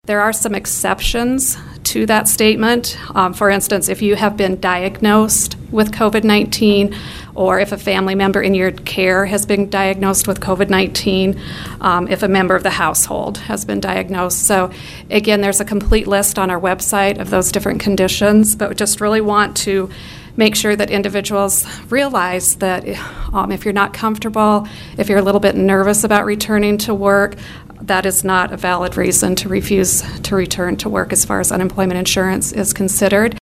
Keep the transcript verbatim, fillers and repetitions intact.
There are some exceptions to that statement. Um, for instance, if you have been diagnosed with COVID nineteen, or if a family member in your care has been diagnosed with COVID nineteen, um, if a member of the household has been diagnosed. So again, there's a complete list on our website of those different conditions, but we just really want to make sure that individuals realize that um, if you're not comfortable, if you're a little bit nervous about returning to work, that is not a valid reason to refuse to return to work as far as unemployment insurance is considered.